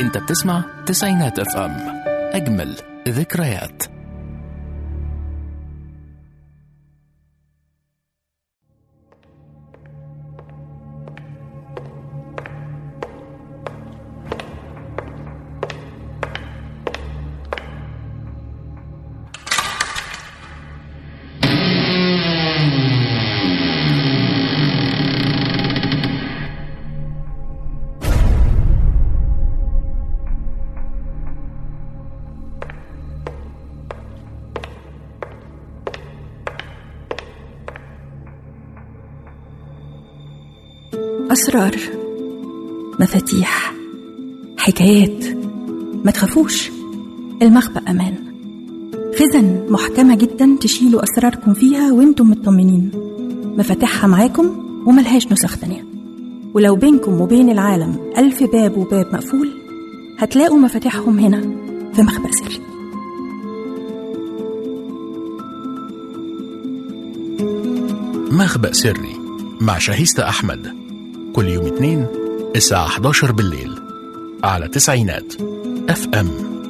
انت بتسمع تسعينات اف ام، اجمل ذكريات. أسرار، مفاتيح، حكايات. ما تخافوش، المخبأ أمان. خزن محكمة جدا تشيلوا أسراركم فيها وانتم مطمنين. مفاتيحها معاكم وملهاش نسخ تانية. ولو بينكم وبين العالم 1000 باب وباب مقفول، هتلاقوا مفاتيحهم هنا في مخبأ سري. مخبأ سري مع شاهيستة أحمد، كل يوم اثنين الساعة 11 بالليل على تسعينات اف ام.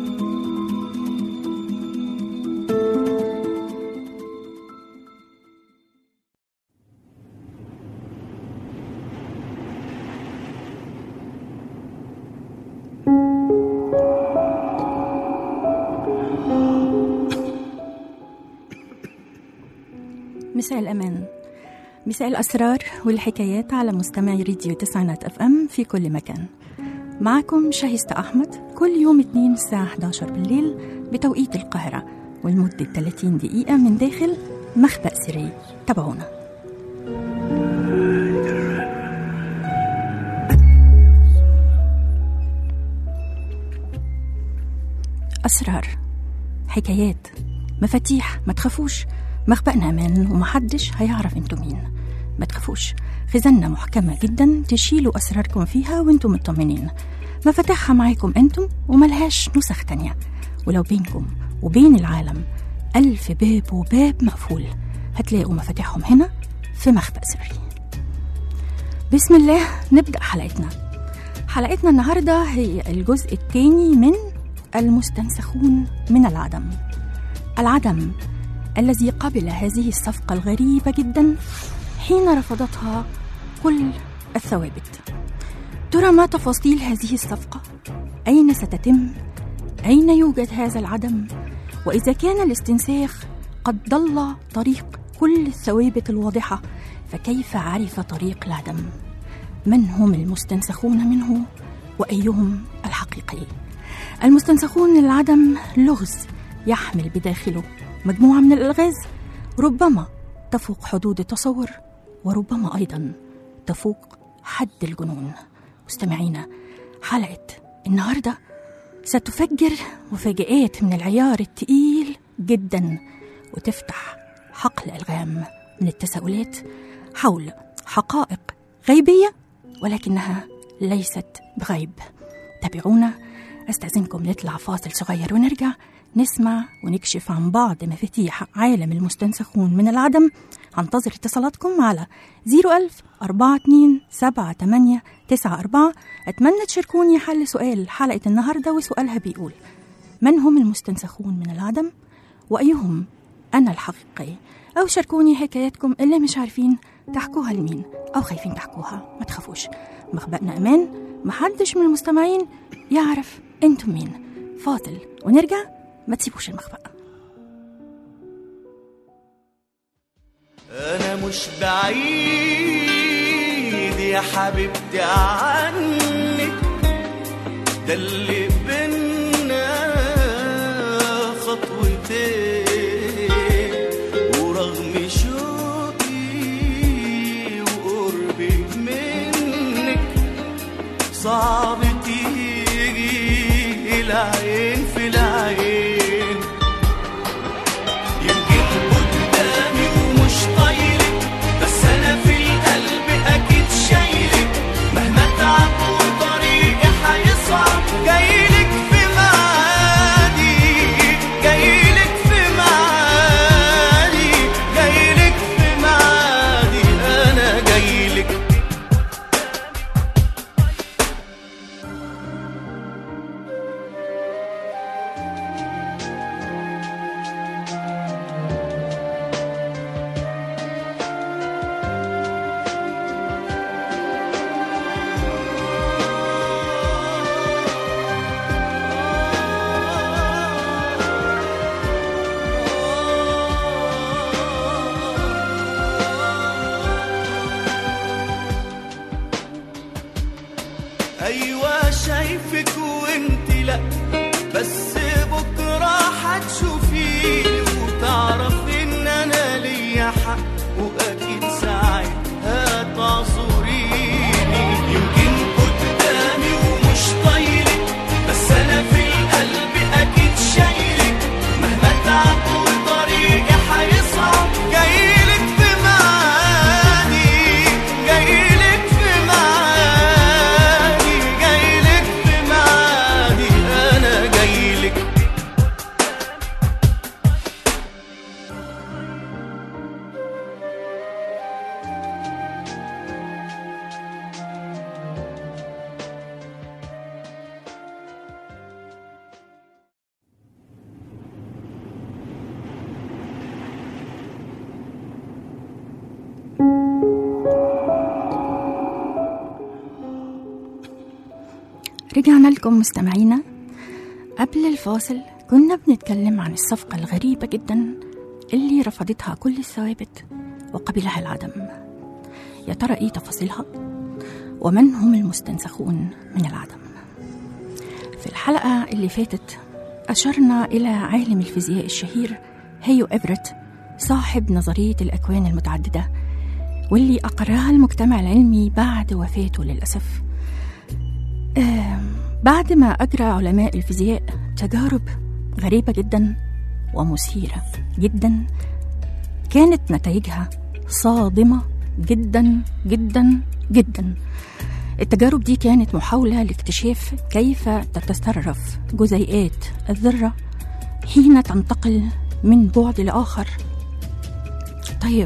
مساء الأمان، مساء الأسرار والحكايات على مستمعي راديو تسعينات اف ام في كل مكان. معكم شاهيستة أحمد كل يوم اثنين الساعة 11 بالليل بتوقيت القاهرة، والمدة 30 دقيقة من داخل مخبأ سري. تابعونا. أسرار، حكايات، مفاتيح. ما تخافوش، مخبأنا أمان ومحدش هيعرف انتوا مين. ما تخافوش، خزاننا محكمة جدا تشيلوا أسراركم فيها وانتم مطمنين. مفاتيحها معاكم انتم وملهاش نسخ تانية. ولو بينكم وبين العالم 1000 باب وباب مقفول، هتلاقوا مفاتيحهم هنا في مخبأ سري. بسم الله، نبدأ حلقتنا النهاردة هي الجزء الثاني من المستنسخون من العدم. العدم الذي قبل هذه الصفقة الغريبة جدا حين رفضتها كل الثوابت. ترى ما تفاصيل هذه الصفقة؟ أين ستتم؟ أين يوجد هذا العدم؟ وإذا كان الاستنساخ قد ضل طريق كل الثوابت الواضحة، فكيف عرف طريق العدم؟ من هم المستنسخون منه وأيهم الحقيقي؟ المستنسخون من العدم لغز يحمل بداخله مجموعة من الألغاز ربما تفوق حدود التصور، وربما أيضا تفوق حد الجنون. مستمعينا، حلقة النهاردة ستفجر مفاجآت من العيار التقيل جدا، وتفتح حقل ألغام من التساؤلات حول حقائق غيبية ولكنها ليست بغيب. تابعونا، أستأذنكم نطلع فاصل صغير ونرجع نسمع ونكشف عن بعض مفاتيح عالم المستنسخون من العدم. هنتظر اتصالاتكم على 010427894. أتمنى تشاركوني حل سؤال حلقة النهاردة، وسؤالها بيقول: من هم المستنسخون من العدم وأيهم أنا الحقيقي؟ أو شاركوني حكاياتكم اللي مش عارفين تحكوها لمين أو خايفين تحكوها. ما تخافوش، مخبأنا أمان، محدش من المستمعين يعرف انتم مين. فاصل ونرجع، ما تسيبوش المخبأ. أنا مش بعيد يا حبيبتي عنك، ده اللي بينا خطوتين، ورغم شوقي وقربي منك صعب تيجي العين في العين. ايوه شايفك وانت لا، بس بكره هتشوفيني وتعرفي ان انا ليا حق، واكيد ساعتها تعذريني. يمكن قدامي ومش طايلك، بس انا في القلب اكيد شايلك، مهما تعب وطريقي هيصعب جايلك في معادي، جايلك في معادي، جايلك في معادي، انا جايلك. رجعنا لكم مستمعينا. قبل الفاصل كنا بنتكلم عن الصفقة الغريبة جدا اللي رفضتها كل الثوابت وقبلها العدم. يا ترى ايه تفاصيلها؟ ومن هم المستنسخون من العدم؟ في الحلقة اللي فاتت أشرنا إلى عالم الفيزياء الشهير هيو إبرت، صاحب نظرية الأكوان المتعددة، واللي أقرها المجتمع العلمي بعد وفاته للأسف. بعد ما أجرى علماء الفيزياء تجارب غريبة جدا ومثيرة جدا، كانت نتائجها صادمة جدا جدا جدا. التجارب دي كانت محاولة لاكتشاف كيف تتصرف جزيئات الذرة حين تنتقل من بعد لآخر. طيب،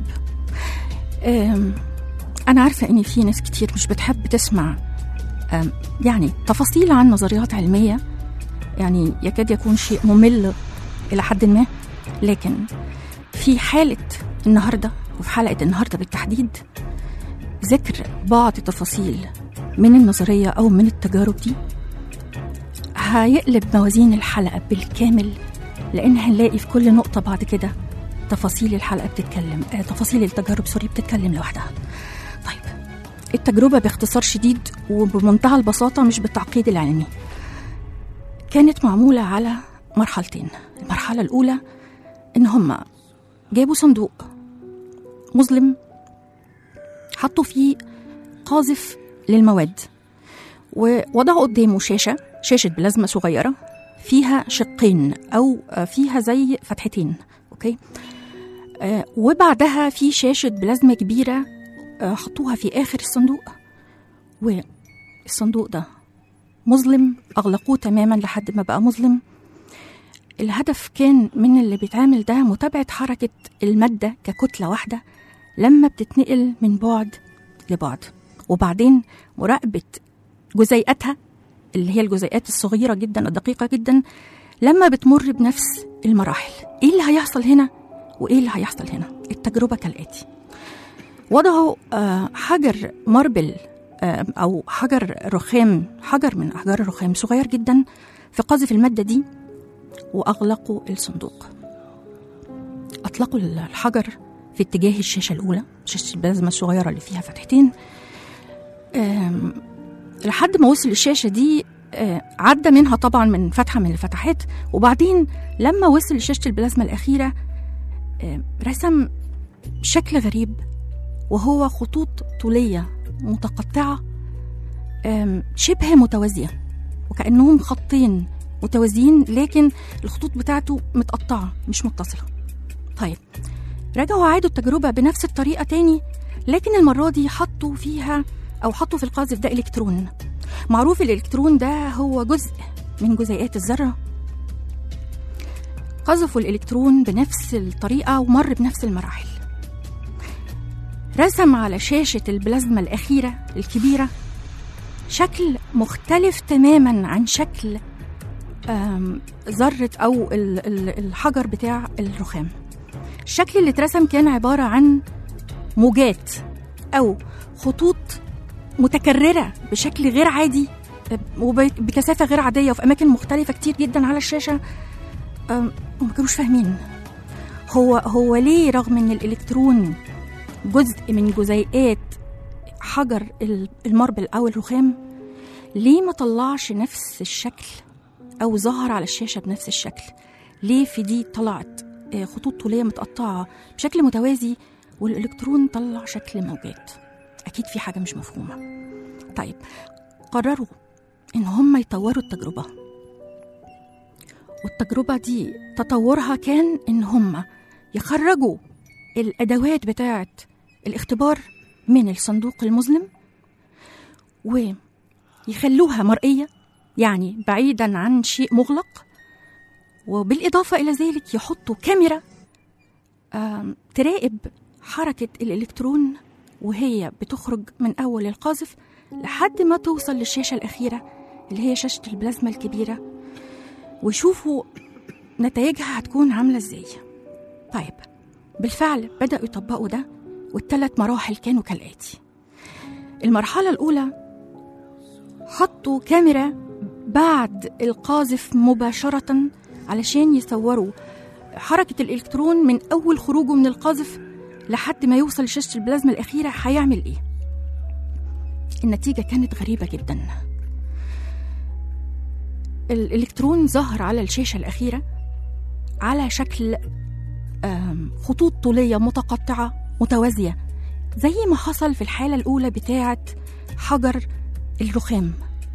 أنا عارفة إن في ناس كتير مش بتحب تسمع يعني تفاصيل عن نظريات علمية، يعني يكاد يكون شيء ممل إلى حد ما، لكن في حالة النهاردة وفي حلقة النهاردة بالتحديد ذكر بعض تفاصيل من النظرية أو من التجارب دي هيقلب موازين الحلقة بالكامل، لأن هنلاقي في كل نقطة بعد كده تفاصيل الحلقة بتتكلم تفاصيل التجارب بتتكلم لوحدها. طيب، التجربة باختصار شديد وبمنتهى البساطة مش بالتعقيد العلمي كانت معمولة على مرحلتين. المرحلة الأولى إن هم جابوا صندوق مظلم، حطوا فيه قاذف للمواد، ووضعوا قدامه شاشة بلازما صغيرة فيها شقين أو فيها زي فتحتين، أوكي، وبعدها في شاشة بلازما كبيرة حطوها في آخر الصندوق، والصندوق ده مظلم، أغلقوه تماما لحد ما بقى مظلم. الهدف كان من اللي بيتعامل ده متابعة حركة المادة ككتلة واحدة لما بتتنقل من بعد لبعد، وبعدين مراقبة جزيئاتها اللي هي الجزيئات الصغيرة جدا الدقيقة جدا لما بتمر بنفس المراحل. إيه اللي هيحصل هنا وإيه اللي هيحصل هنا؟ التجربة كالآتي: وضعوا حجر ماربل أو حجر رخام، حجر من أحجار الرخام صغير جدا في قاذف المادة دي، وأغلقوا الصندوق. أطلقوا الحجر في اتجاه الشاشة الأولى، شاشة البلازما الصغيرة اللي فيها فتحتين، لحد ما وصل الشاشة دي عدى منها طبعا من فتحة من الفتحات، وبعدين لما وصل لشاشة البلازما الأخيرة رسم شكل غريب، وهو خطوط طولية متقطعة شبه متوازية، وكأنهم خطين متوازيين لكن الخطوط بتاعته متقطعة مش متصلة. طيب، رجعوا عادوا التجربة بنفس الطريقة تاني، لكن المرة دي حطوا في القاذف ده إلكترون. معروف الإلكترون ده هو جزء من جزيئات الذرة. قذفوا الإلكترون بنفس الطريقة ومر بنفس المراحل. رسم على شاشة البلازما الأخيرة الكبيرة شكل مختلف تماما عن شكل ذرة أو الحجر بتاع الرخام. الشكل اللي اترسم كان عبارة عن موجات أو خطوط متكررة بشكل غير عادي وبكثافة غير عادية وفي أماكن مختلفة كتير جدا على الشاشة. وما كانوش فاهمين هو ليه، رغم أن الإلكترون جزء من جزيئات حجر الماربل أو الرخام، ليه ما طلعش نفس الشكل أو ظهر على الشاشة بنفس الشكل؟ ليه في دي طلعت خطوط طولية متقطعة بشكل متوازي والإلكترون طلع شكل موجات؟ أكيد في حاجة مش مفهومة. طيب قرروا إن هم يطوروا التجربة، والتجربة دي تطورها كان إن هم يخرجوا الأدوات بتاعة الاختبار من الصندوق المظلم ويخلوها مرئية، يعني بعيدا عن شيء مغلق، وبالإضافة إلى ذلك يحطوا كاميرا تراقب حركة الإلكترون وهي بتخرج من أول القاذف لحد ما توصل للشاشة الأخيرة اللي هي شاشة البلازما الكبيرة، ويشوفوا نتائجها هتكون عاملة إزاي. طيب بالفعل بدأوا يطبقوا ده، والثلاث مراحل كانوا كالآتي. المرحلة الأولى حطوا كاميرا بعد القاذف مباشرة علشان يصوروا حركة الإلكترون من أول خروجه من القاذف لحد ما يوصل لشاشة البلازما الأخيرة هيعمل إيه. النتيجة كانت غريبة جدا. الإلكترون ظهر على الشاشة الأخيرة على شكل خطوط طولية متقطعة متوازية، زي ما حصل في الحالة الأولى بتاعة حجر الرخام.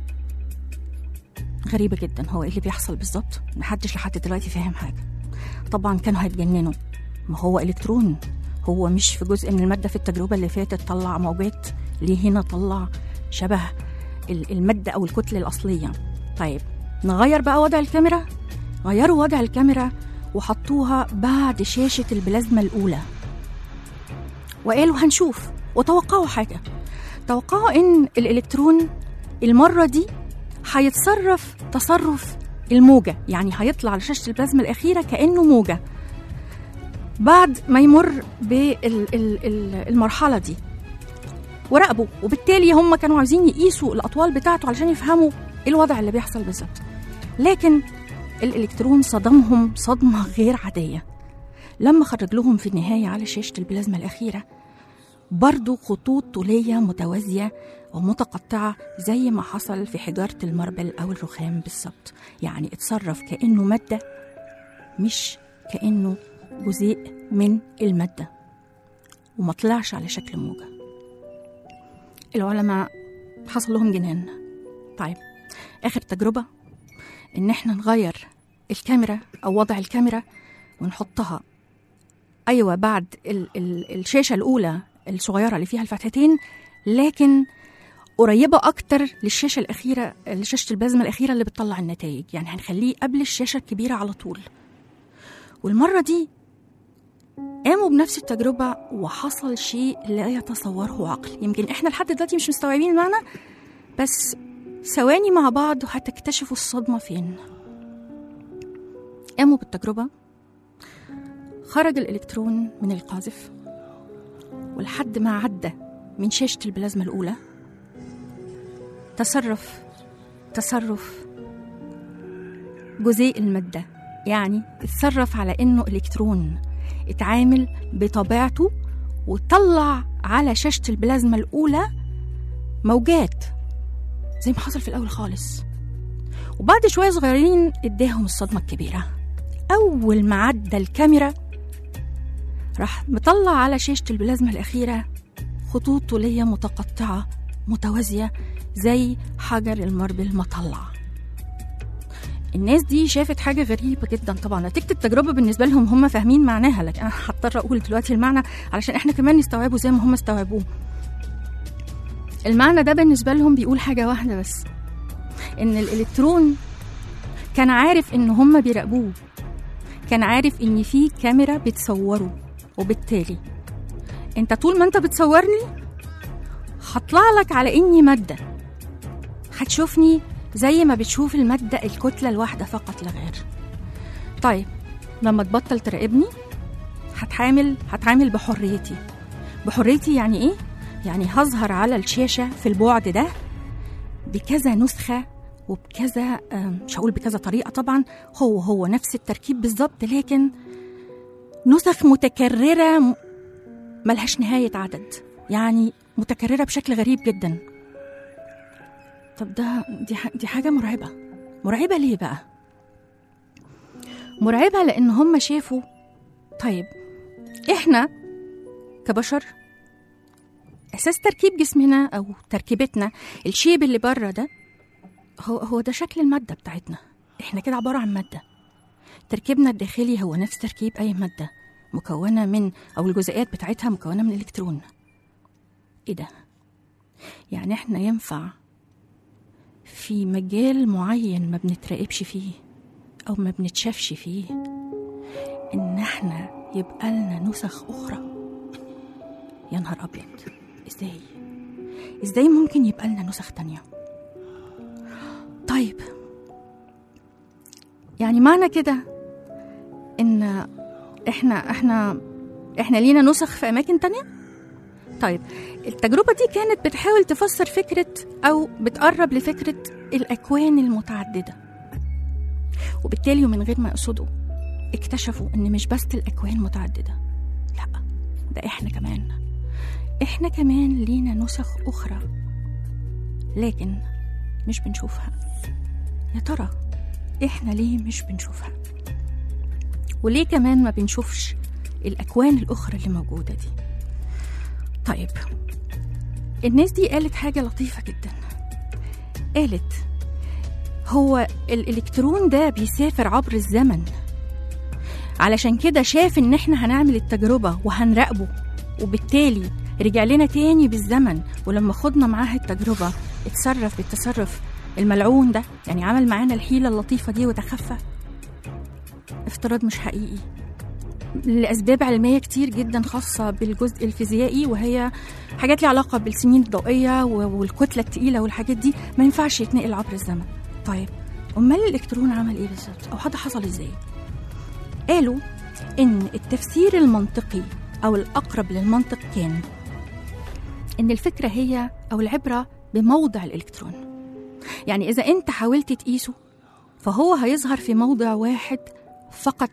غريبة جدا، هو إيه اللي بيحصل بالظبط؟ محدش لحد دلوقتي فاهم حاجة. طبعا كانوا هيتجننوا، ما هو إلكترون، هو مش في جزء من المادة في التجربة اللي فاتت طلع موجات، ليه هنا طلع شبه المادة أو الكتلة الأصلية؟ طيب نغير بقى وضع الكاميرا. غيروا وضع الكاميرا وحطوها بعد شاشة البلازما الأولى، وقالوا هنشوف، وتوقعوا حاجة. توقعوا إن الإلكترون المرة دي هيتصرف تصرف الموجة، يعني هيطلع على شاشة البلازما الأخيرة كأنه موجة بعد ما يمر بالمرحلة دي. وراقبوا، وبالتالي هم كانوا عايزين يقيسوا الأطوال بتاعته علشان يفهموا إيه الوضع اللي بيحصل بالظبط. لكن الإلكترون صدمهم صدمة غير عادية لما خرج لهم في النهاية على شاشة البلازما الأخيرة برضو خطوط طولية متوازية ومتقطعة زي ما حصل في حجارة الماربل أو الرخام بالظبط. يعني اتصرف كأنه مادة مش كأنه جزء من المادة، وما طلعش على شكل موجة. العلماء حصل لهم جنان. طيب آخر تجربة إن احنا نغير الكاميرا أو وضع الكاميرا ونحطها أيوة بعد الشاشة الأولى الصغيرة اللي فيها الفتحتين، لكن قريبة أكتر للشاشة الأخيرة، لشاشة البلازما الأخيرة اللي بتطلع النتائج، يعني هنخليه قبل الشاشة الكبيرة على طول. والمرة دي قاموا بنفس التجربة وحصل شيء لا يتصوره عقل. يمكن إحنا لحد دلوقتي مش مستوعبين المعنى، بس ثواني مع بعض وهتكتشفوا الصدمة فين. قاموا بالتجربة، خرج الإلكترون من القاذف ولحد ما عدى من شاشة البلازما الأولى تصرف جزيء المادة، يعني اتصرف على إنه إلكترون، اتعامل بطبيعته وطلع على شاشة البلازما الأولى موجات زي ما حصل في الأول خالص. وبعد شوية صغيرين اداهم الصدمة الكبيرة. أول ما عدى الكاميرا راح مطلع على شاشة البلازما الأخيرة خطوط طولية متقطعة متوازية زي حجر الماربل ما طلع. الناس دي شافت حاجة غريبة جدا. طبعا نتيجة التجربة بالنسبة لهم هم فاهمين معناها، لكن أنا هضطر أقول دلوقتي المعنى علشان إحنا كمان نستوعبه زي ما هم استوعبوه. المعنى ده بالنسبة لهم بيقول حاجة واحدة بس، إن الإلكترون كان عارف إن هم بيراقبوه، كان عارف إن في كاميرا بتصوره، وبالتالي أنت طول ما أنت بتصورني هطلع لك على إني مادة، هتشوفني زي ما بتشوف المادة الكتلة الواحدة فقط لا غير. طيب لما تبطل تراقبني هتعامل بحريتي يعني إيه؟ يعني هظهر على الشاشة في البعد ده بكذا نسخة وبكذا مش هقول بكذا طريقة طبعا، هو نفس التركيب بالظبط، لكن نسخ متكررة ملهاش نهاية عدد، يعني متكررة بشكل غريب جدا. طب دي حاجة مرعبة ليه بقى؟ مرعبة لأن هم شافوا طيب إحنا كبشر أساس تركيب جسمنا أو تركيبتنا الشيب اللي بره ده هو ده شكل المادة بتاعتنا. إحنا كده عبارة عن مادة. تركيبنا الداخلي هو نفس تركيب أي مادة مكونة من أو الجزيئات بتاعتها مكونة من إلكترون. إيه ده؟ يعني إحنا ينفع في مجال معين ما بنتراقبش فيه أو ما بنتشافش فيه إن إحنا يبقى لنا نسخ أخرى؟ يا نهار أبيض، إزاي ممكن يبقى لنا نسخ تانية؟ طيب يعني معنى كده إن إحنا لينا نسخ في أماكن تانية؟ طيب التجربة دي كانت بتحاول تفسر فكرة أو بتقرب لفكرة الأكوان المتعددة، وبالتالي ومن غير ما يقصدوا اكتشفوا إن مش بس الأكوان متعددة، لأ ده إحنا كمان لينا نسخ أخرى لكن مش بنشوفها. يا ترى إحنا ليه مش بنشوفها؟ وليه كمان ما بنشوفش الأكوان الأخرى اللي موجودة دي؟ طيب الناس دي قالت حاجة لطيفة جدا. قالت هو الإلكترون ده بيسافر عبر الزمن، علشان كده شاف إن إحنا هنعمل التجربة وهنراقبه، وبالتالي رجع لنا تاني بالزمن، ولما خدنا معاه التجربة اتصرف بالتصرف الملعون ده، يعني عمل معانا الحيلة اللطيفة دي وتخفى. افتراض مش حقيقي لأسباب علمية كتير جدا خاصة بالجزء الفيزيائي، وهي حاجات لي علاقة بالسنين الضوئية والكتلة التقيلة والحاجات دي ما ينفعش يتنقل عبر الزمن. طيب أمال الإلكترون عمل إيه بالظبط أو هذا حصل إزاي؟ قالوا إن التفسير المنطقي أو الأقرب للمنطق كان إن الفكرة هي أو العبرة بموضع الإلكترون. يعني إذا أنت حاولت تقيسه فهو هيظهر في موضع واحد فقط،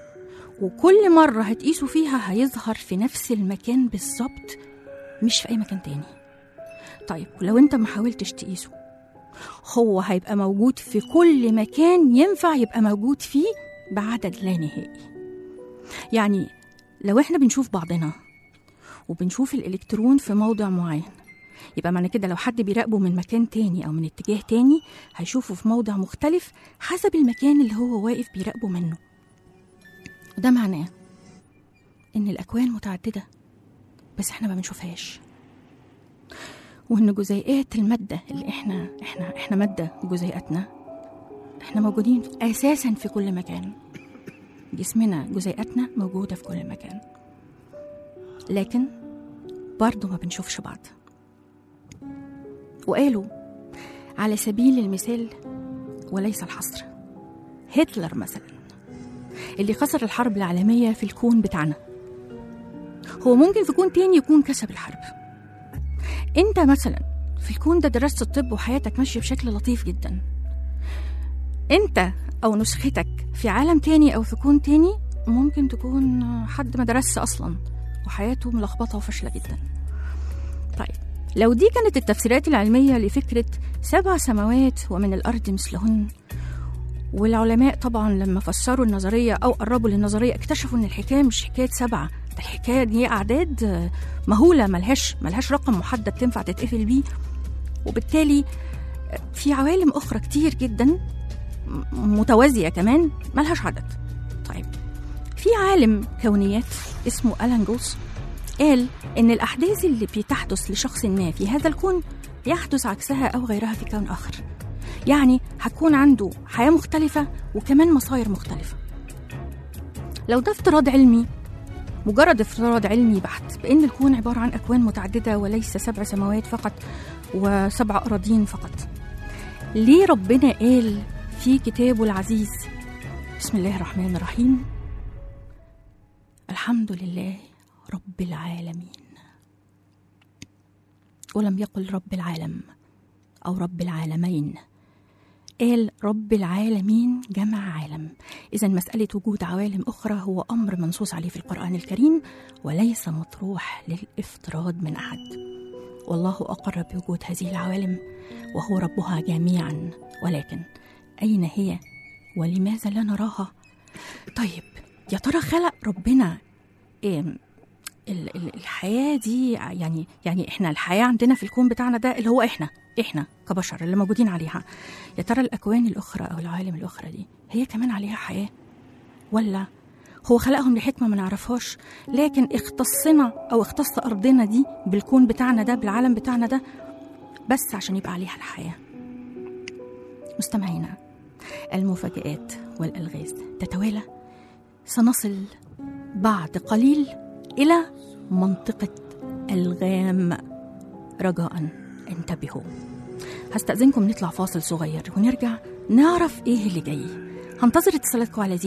وكل مرة هتقيسه فيها هيظهر في نفس المكان بالظبط، مش في أي مكان تاني. طيب ولو أنت ما حاولتش تقيسه هو هيبقى موجود في كل مكان ينفع يبقى موجود فيه بعدد لا نهائي. يعني لو احنا بنشوف بعضنا وبنشوف الإلكترون في موضع معين، يبقى معنى كده لو حد بيراقبه من مكان تاني أو من اتجاه تاني هيشوفه في موضع مختلف حسب المكان اللي هو واقف بيراقبه منه. وده معناه إن الأكوان متعددة بس احنا ما بنشوفهاش، وإن جزيئات المادة اللي احنا مادة جزيئاتنا احنا موجودين أساسا في كل مكان. جسمنا جزيئاتنا موجودة في كل مكان، لكن برضو ما بنشوفش بعض. وقالوا على سبيل المثال وليس الحصر، هتلر مثلا اللي خسر الحرب العالمية في الكون بتاعنا، هو ممكن في كون تاني يكون كسب الحرب. انت مثلا في الكون ده درست الطب وحياتك ماشية بشكل لطيف جدا، انت او نسختك في عالم تاني او في كون تاني ممكن تكون حد ما درسش اصلا وحياته ملخبطة وفاشلة جدا. طيب لو دي كانت التفسيرات العلمية لفكرة 7 سماوات ومن الأرض مثلهن، والعلماء طبعا لما فسروا النظرية أو قربوا للنظرية اكتشفوا إن الحكاية مش حكاية 7، ده الحكاية دي أعداد مهولة ملهاش رقم محدد تنفع تتقفل بيه، وبالتالي في عوالم أخرى كتير جدا متوازية كمان ملهاش عدد. طيب في عالم كونيات اسمه ألان جوس قال إن الأحداث اللي بتحدث لشخص ما في هذا الكون يحدث عكسها أو غيرها في كون آخر، يعني هتكون عنده حياة مختلفة وكمان مصاير مختلفة. لو ده افتراض علمي، مجرد افتراض علمي بحت بأن الكون عبارة عن أكوان متعددة وليس 7 سماوات فقط و7 أراضين فقط، ليه ربنا قال في كتابه العزيز بسم الله الرحمن الرحيم الحمد لله رب العالمين، ولم يقل رب العالم أو رب العالمين، قال رب العالمين جمع عالم. إذن مسألة وجود عوالم أخرى هو أمر منصوص عليه في القرآن الكريم وليس مطروح للافتراض من أحد. والله أقر بوجود هذه العوالم وهو ربها جميعا، ولكن أين هي ولماذا لا نراها؟ طيب يا ترى خلق ربنا الحياة دي، يعني إحنا الحياة عندنا في الكون بتاعنا ده اللي هو إحنا كبشر اللي موجودين عليها، يا ترى الأكوان الأخرى أو العوالم الأخرى دي هي كمان عليها حياة، ولا هو خلقهم لحكمة ما نعرفهاش، لكن اختصنا أو اختص أرضنا دي بالكون بتاعنا ده، بالعالم بتاعنا ده، بس عشان يبقى عليها الحياة؟ مستمعينا، المفاجآت والألغاز تتوالى، سنصل بعد قليل إلى منطقة الغام، رجاء انتبهوا. هستأذنكم نطلع فاصل صغير ونرجع نعرف إيه اللي جاي. هنتظر اتصالاتكم على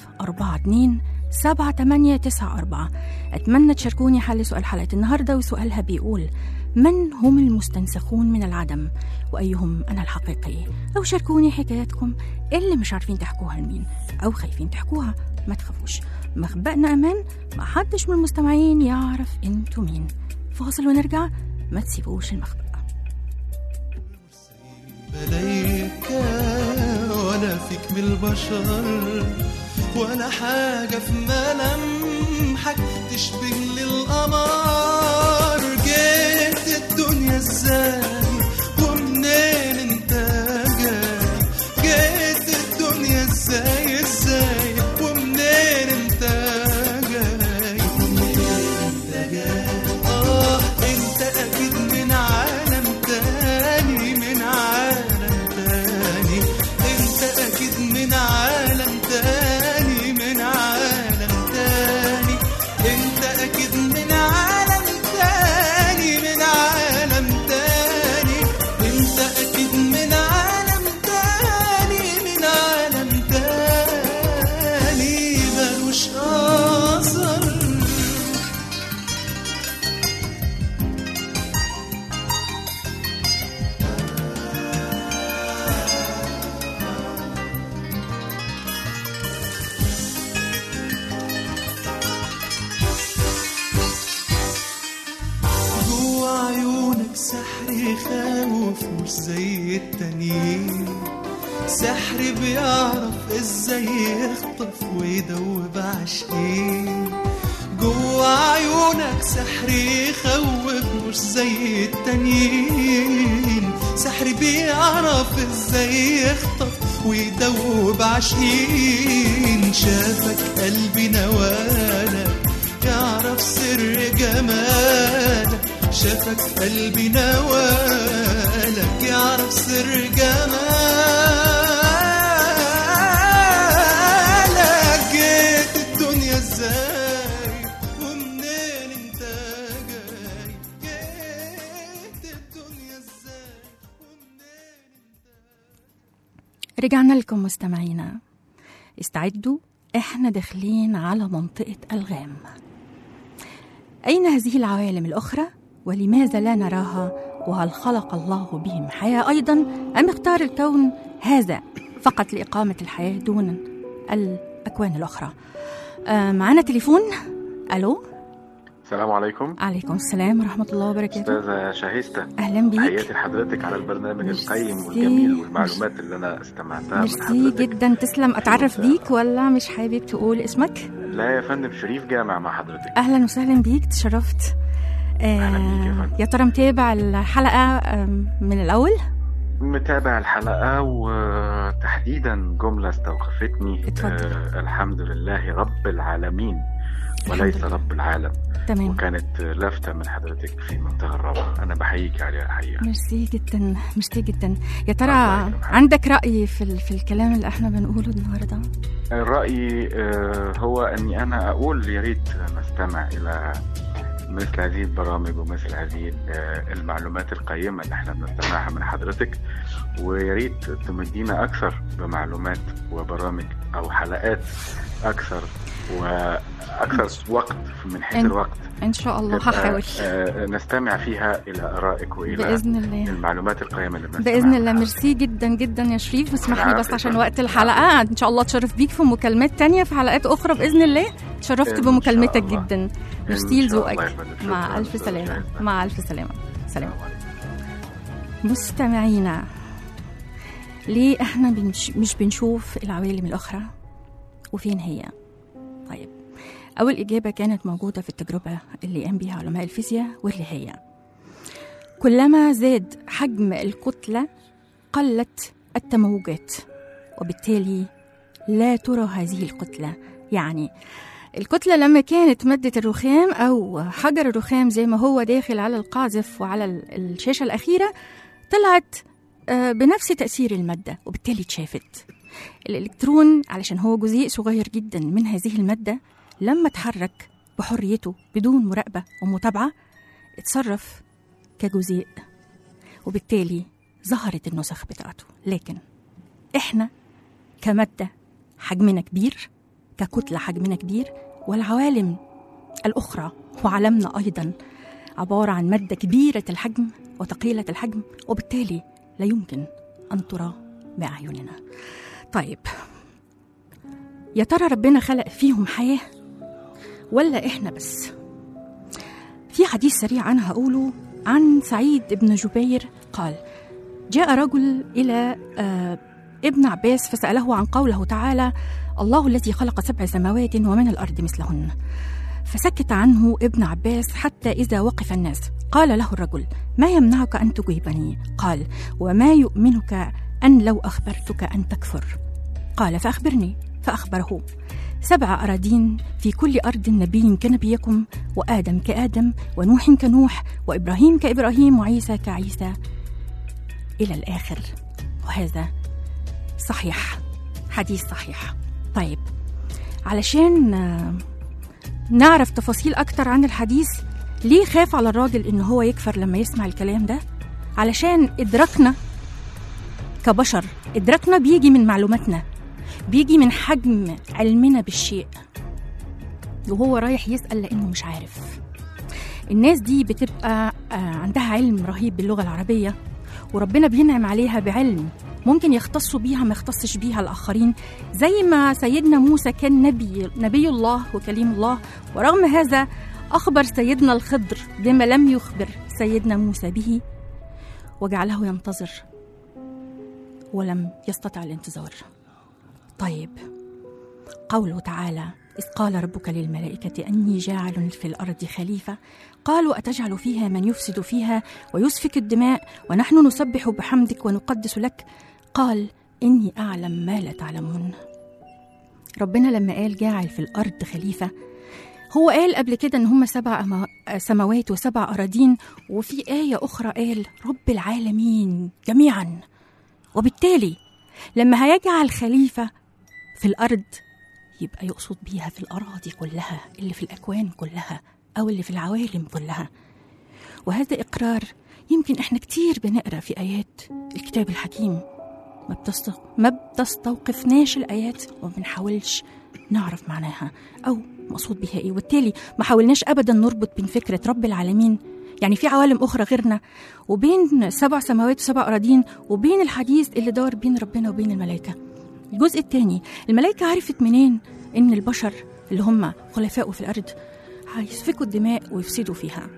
01042-7894. أتمنى تشاركوني حل سؤال حلقة النهاردة، وسؤالها بيقول: من هم المستنسخون من العدم وأيهم أنا الحقيقي؟ أو شاركوني حكاياتكم اللي مش عارفين تحكوها لمين أو خايفين تحكوها. ما تخافوش، مخبأنا أمان، ما حدش من المستمعين يعرف انتوا مين. فاصل ونرجع، ما تسيبوش المخبأ. بلايك ولا فيك من البشر ولا حاجة في ملامحك تشبه للقمر. جيت الدنيا ازاي ومنين انت جاي؟ جيت الدنيا ازاي ومنين انت جاي؟ انت اكيد من عالم تاني، من عالم تاني، انت اكيد من عالم تاني، من عالم تاني، انت اكيد من عالم تاني، من عالم تاني، انت اكيد من عالم تاني، من عالم تاني ملوش اثر. جوا عيونك سحر يخوف مش زي التانيين، سحر بيعرف ازاي يخطف ويدوب عاشقين. جوا عيونك سحر يخوف مش زي التانيين، سحر بيعرف ازاي يخطف ويدوب عاشقين. شافك قلبي نوالك يعرف سر جمالك، شافك قلبي نوالك يعرف سر جمالك. جيت الدنيا ازاي ومنين انت جاي؟ جيت الدنيا ازاي ومنين انت؟ رجعنا لكم مستمعينا، استعدوا، احنا داخلين على منطقة الغام. أين هذه العوالم الأخرى ولماذا لا نراها؟ وهل خلق الله بهم حياة أيضا أم اختار الكون هذا فقط لإقامة الحياة دون الأكوان الأخرى؟ معنا تليفون. ألو، السلام عليكم. عليكم السلام ورحمة الله وبركاته. أستاذة شاهيستة، أهلا بيك. تحياتي لحضرتك على البرنامج القيم والجميل والمعلومات اللي أنا استمعتها من ميرسي حضرتك. جدا، تسلم. أتعرف بيك ولا مش حابب تقول اسمك؟ لا يا فندم، شريف جامع مع حضرتك. أهلا وسهلا بيك، تشرفت. أهلا بيك يا فندم. يا ترى متابع الحلقة من الأول؟ متابع الحلقة، وتحديدا جملة استوقفتني. الحمد لله رب العالمين وليس رب العالم. تمام. وكانت لافتة من حضرتك في منتهى الروعة، أنا بحييك عليها الحقيقة. ميرسي جدا، ميرسي جدا. يا ترى عندك رأي في الكلام اللي احنا بنقوله النهارده؟ الرأي هو أني أنا أقول يا ريت نستمع إلى مثل هذه البرامج ومثل هذه المعلومات القيمة اللي احنا بنستمعها من حضرتك، ويا ريت تمدينا أكثر بمعلومات وبرامج أو حلقات أكثر وأكثر وقت من حيث الوقت. إن شاء الله هحاول نستمع فيها إلى آرائك وإلى بإذن الله المعلومات القيمة اللي بنستمعها بإذن الله. ميرسي جدا جدا يا شريف، اسمح لي بس عشان وقت الحلقة إن شاء الله تشرف بيك في مكالمات تانية في حلقات أخرى بإذن الله. تشرفت بمكالمتك جدا. ميرسي لذوقك. مع ألف سلامة. مع ألف سلامة. سلام. مستمعينا، ليه احنا مش بنشوف العوالم الأخرى وفين هي؟ طيب، أول إجابة كانت موجودة في التجربة اللي قام بها علماء الفيزياء، واللي هي كلما زاد حجم الكتلة قلت التموجات، وبالتالي لا ترى هذه الكتلة. يعني الكتلة لما كانت مادة الرخام أو حجر الرخام زي ما هو داخل على القاذف وعلى الشاشة الأخيرة، طلعت بنفس تأثير المادة، وبالتالي اتشافت. الإلكترون علشان هو جزيء صغير جدا من هذه المادة، لما تحرك بحريته بدون مراقبة ومتابعة اتصرف كجزيء، وبالتالي ظهرت النسخ بتاعته. لكن احنا كمادة حجمنا كبير، ككتلة حجمنا كبير، والعوالم الأخرى وعالمنا أيضا عبارة عن مادة كبيرة الحجم وثقيلة الحجم، وبالتالي لا يمكن أن ترى بأعيننا. طيب، يا ترى ربنا خلق فيهم حياة ولا إحنا بس؟ في حديث سريع أنا هقوله عن سعيد بن جبير قال: جاء رجل إلى ابن عباس فسأله عن قوله تعالى: الله الذي خلق 7 سماوات ومن الأرض مثلهن. فسكت عنه ابن عباس حتى إذا وقف الناس قال له الرجل: ما يمنعك أن تجيبني؟ قال: وما يؤمنك أن لو أخبرتك أن تكفر؟ قال: فأخبرني. فأخبره: 7 أراضين في كل أرض نبي كنبيكم، وآدم كآدم، ونوح كنوح، وإبراهيم كإبراهيم، وعيسى كعيسى، إلى الآخر. وهذا صحيح، حديث صحيح. طيب، علشان نعرف تفاصيل أكتر عن الحديث، ليه خاف على الراجل إنه هو يكفر لما يسمع الكلام ده؟ علشان إدراكنا كبشر، إدراكنا بيجي من معلوماتنا، بيجي من حجم علمنا بالشيء، وهو رايح يسأل لأنه مش عارف. الناس دي بتبقى عندها علم رهيب باللغة العربية، وربنا بينعم عليها بعلم ممكن يختصوا بيها ما يختصش بيها الآخرين، زي ما سيدنا موسى كان نبي الله وكليم الله، ورغم هذا أخبر سيدنا الخضر بما لم يخبر سيدنا موسى به، وجعله ينتظر ولم يستطع الانتظار. طيب، قوله تعالى: إذ قال ربك للملائكة أني جاعل في الأرض خليفة، قالوا أتجعل فيها من يفسد فيها ويسفك الدماء ونحن نسبح بحمدك ونقدس لك، قال إني أعلم ما لا تعلمون. ربنا لما قال جاعل في الأرض خليفة، هو قال قبل كده إن هم 7 سماوات و7 أراضين، وفي آية أخرى قال رب العالمين جميعا. وبالتالي لما هيجعل خليفة في الأرض يبقى يقصد بيها في الأراضي كلها، اللي في الأكوان كلها أو اللي في العوالم كلها. وهذا إقرار يمكن إحنا كتير بنقرأ في آيات الكتاب الحكيم ما بتستوقفناش الآيات وما بنحاولش نعرف معناها أو مقصود بها إيه، وبالتالي ما حاولناش أبدا نربط بين فكرة رب العالمين، يعني في عوالم أخرى غيرنا، وبين 7 سماوات و7 أراضين، وبين الحديث اللي دار بين ربنا وبين الملائكة. الجزء الثاني، الملائكة عرفت منين إن البشر اللي هم خلفاء في الأرض هيسفكوا الدماء ويفسدوا فيها؟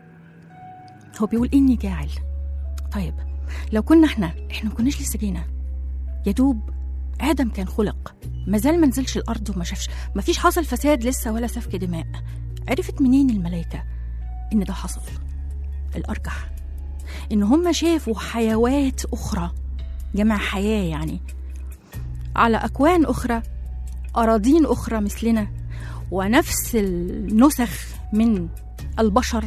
هو بيقول إني جاعل. طيب، لو كنا إحنا ما كناش لسه جينا، يدوب آدم كان خلق، مازال ما نزلش الأرض وما شافش، ما فيش حصل فساد لسه ولا سفك دماء. عرفت منين الملائكة إن ده حصل؟ الأرجح إن هم شافوا حيوات أخرى، جمع حياة يعني، على أكوان أخرى، أراضين أخرى مثلنا، ونفس النسخ من البشر،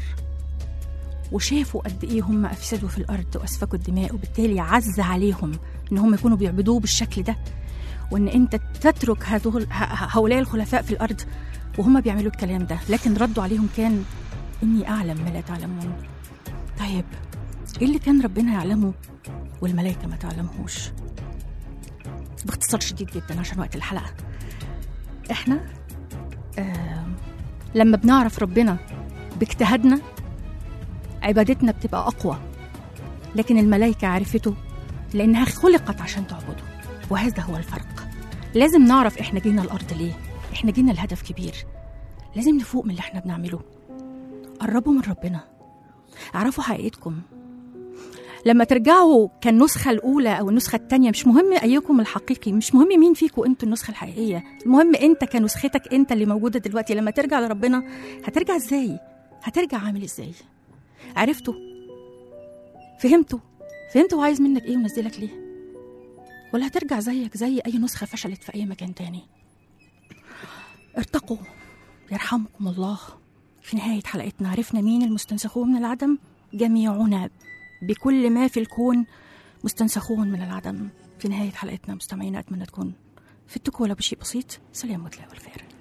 وشافوا قد إيه هم أفسدوا في الأرض وأسفكوا الدماء، وبالتالي عز عليهم إن هم يكونوا بيعبدوه بالشكل ده، وإن أنت تترك هؤلاء الخلفاء في الأرض وهم بيعملوا الكلام ده. لكن ردوا عليهم كان إني أعلم ما لا تعلمون. طيب، إيه اللي كان ربنا يعلمه والملائكة ما تعلمهوش؟ باختصار شديد جدا عشان وقت الحلقة، إحنا لما بنعرف ربنا باجتهادنا عبادتنا بتبقى أقوى، لكن الملائكة عرفته لأنها خلقت عشان تعبده، وهذا هو الفرق. لازم نعرف إحنا جينا الأرض ليه، إحنا جينا لهدف كبير، لازم نفوق من اللي إحنا بنعمله. قربوا من ربنا اعرفوا حقيقتكم. لما ترجعوا كالنسخة الأولى أو النسخة التانية، مش مهم أيكم الحقيقي، مش مهم مين فيكم أنتوا النسخة الحقيقية، المهم أنت كنسختك أنت اللي موجودة دلوقتي. لما ترجع لربنا هترجع إزاي؟ هترجع عامل إزاي؟ عرفتوا؟ فهمتوا هو عايز منك إيه ونزلك ليه؟ ولا هترجع زيك زي أي نسخة فشلت في أي مكان تاني؟ ارتقوا يرحمكم الله. في نهاية حلقتنا عرفنا مين المستنسخون من العدم. جميعنا بكل ما في الكون مستنسخون من العدم. في نهاية حلقتنا مستمعينا أتمنى تكون فدتكم ولو بشيء بسيط. سلام وتلاقوا الخير.